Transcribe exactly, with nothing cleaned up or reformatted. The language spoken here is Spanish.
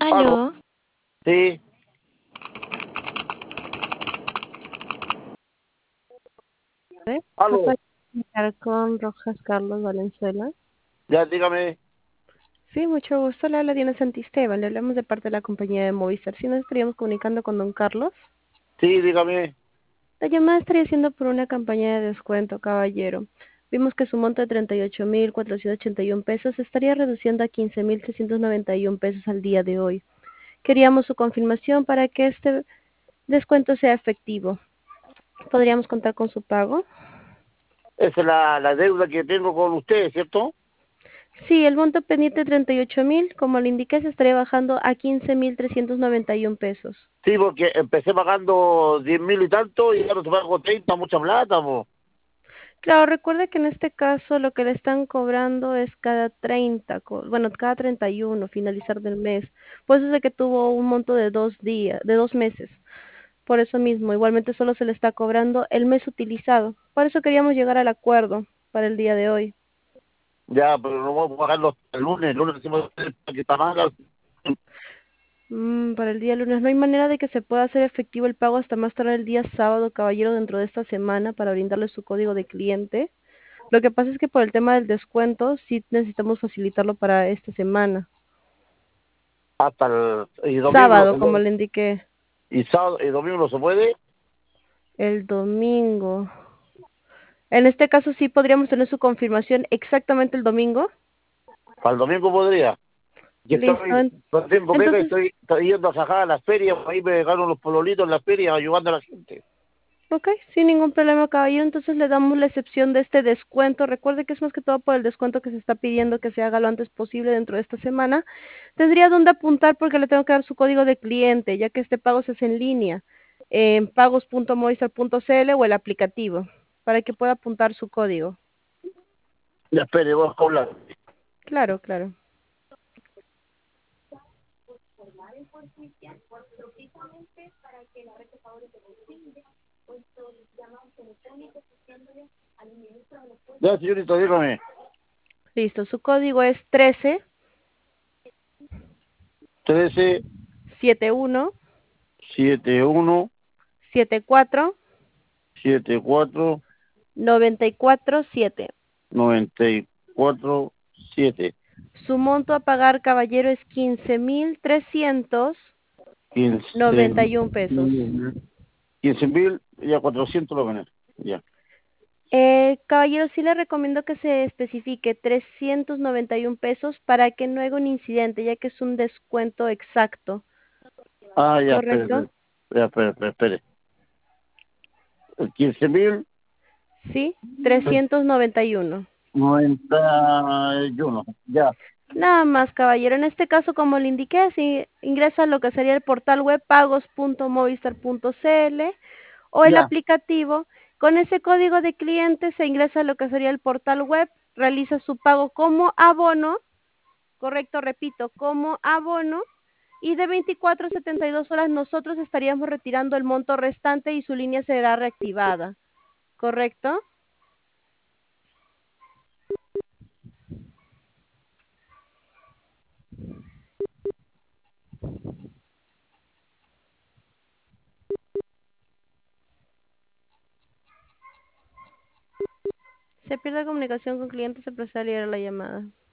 Aló, Aló, sí, ¿eh? ¿Me aló, puedes comunicar con Rojas Carlos Valenzuela? ya dígame, Sí, mucho gusto. Le habla Diana Santisteban. Le hablamos de parte de la compañía de Movistar. Si nos estaríamos comunicando con don Carlos. sí, dígame. La llamada estaría siendo por una campaña de descuento, caballero. Vimos que su monto de treinta y ocho mil cuatrocientos ochenta y uno pesos se estaría reduciendo a quince mil trescientos noventa y uno pesos al día de hoy. Queríamos su confirmación para que este descuento sea efectivo. ¿Podríamos contar con su pago? Esa es la, la deuda que tengo con usted, ¿cierto? Sí, el monto pendiente treinta y ocho mil, como le indiqué, se estaría bajando a quince mil trescientos noventa y uno pesos. Sí, porque empecé pagando diez mil y tanto y ahora te pago treinta, mucha plata, po. Claro, recuerde que en este caso lo que le están cobrando es cada treinta, co- bueno, cada treinta y uno, finalizar del mes. Por eso es de que tuvo un monto de dos días, de dos meses. Por eso mismo, igualmente solo se le está cobrando el mes utilizado. Por eso queríamos llegar al acuerdo para el día de hoy. Ya, pero no voy a pagarlo el lunes, el lunes decimos que está mal. Mm, para el día lunes. No hay manera de que se pueda hacer efectivo el pago hasta más tarde el día sábado, caballero, dentro de esta semana para brindarle su código de cliente. Lo que pasa es que por el tema del descuento sí necesitamos facilitarlo para esta semana. Hasta el y domingo no Sábado, se como puede. le indiqué, Y sábado y domingo no se puede. el domingo. En este caso sí podríamos tener su confirmación exactamente el domingo. Para el domingo podría. Que Listo. estoy, en- no tengo beca y Entonces, estoy, estoy yendo a sacar a las ferias, ahí me gano los pololitos en las ferias ayudando a la gente. ok, sin ningún problema, caballero. Entonces le damos la excepción de este descuento. Recuerde que es más que todo por el descuento que se está pidiendo que se haga lo antes posible dentro de esta semana. Tendría dónde apuntar porque le tengo que dar su código de cliente, ya que este pago se hace en línea, en pagos punto movistar punto c l o el aplicativo, para que pueda apuntar su código. Ya espere, voy a hablar. Claro, claro. Ya, señorita, dígame. Listo. Su código es trece Trece setenta y uno setenta y uno setenta y cuatro setenta y cuatro noventa y cuatro siete. noventa y cuatro siete. Su monto a pagar, caballero, es quince mil trescientos quince noventa y uno pesos. quince mil y a cuatrocientos lo gané. Ya. Eh, caballero, sí le recomiendo que se especifique trescientos noventa y uno pesos para que no haga un incidente, ya que es un descuento exacto, Ah, ya, espere, ¿correcto? espere. Ya, espere, espere, espere. quince mil Sí, trescientos noventa y uno. noventa y uno. Ya, Nada más, caballero. En este caso, como le indiqué, si ingresa a lo que sería el portal web pagos punto movistar punto c l o el ya. aplicativo, con ese código de cliente se ingresa a lo que sería el portal web, realiza su pago como abono, correcto, repito, como abono, y de veinticuatro a setenta y dos horas nosotros estaríamos retirando el monto restante y su línea será reactivada, ¿correcto? Se pierde comunicación con clientes, se procede a leer la llamada.